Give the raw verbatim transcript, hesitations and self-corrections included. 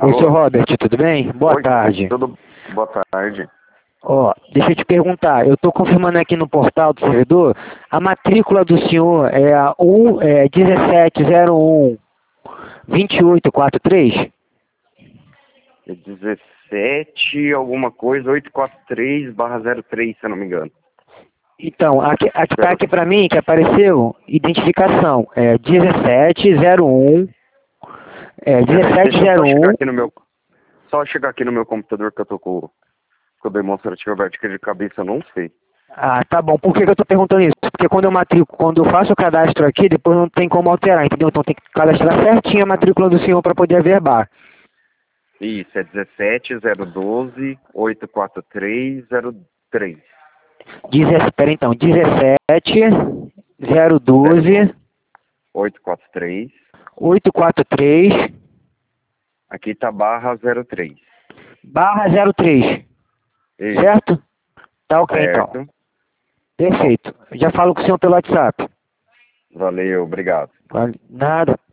Oi, seu Alô? Robert, tudo bem? Boa Oi, tarde. tudo... Boa tarde. Ó, deixa eu te perguntar, eu estou confirmando aqui no portal do servidor, a matrícula do senhor é a um, é, um sete zero um dois oito quatro três? É dezessete alguma coisa, oitocentos e quarenta e três barra zero três, se eu não me engano. Então, aqui, aqui tá Zero- aqui para mim que apareceu identificação, é dezessete zero um, é Peraí, deixa eu só chegar dezessete zero um. aqui no meu... Só chegar aqui no meu computador que eu tô com, com o demonstrativo aberto, que de cabeça eu não sei. Ah, tá bom. Por que que eu estou perguntando isso? Porque quando eu matriculo, quando eu faço o cadastro aqui, depois não tem como alterar, entendeu? Então tem que cadastrar certinho a matrícula do senhor para poder averbar. Isso, é dezessete zero doze oitocentos e quarenta e três zero três. Dezessete, pera então, dezessete zero doze oitocentos e quarenta e três. oitocentos e quarenta e três Aqui tá barra zero três. barra zero três, Isso, certo? Tá ok então. certo. Perfeito. Já falo com o senhor pelo WhatsApp. Valeu, obrigado. Vale- Nada.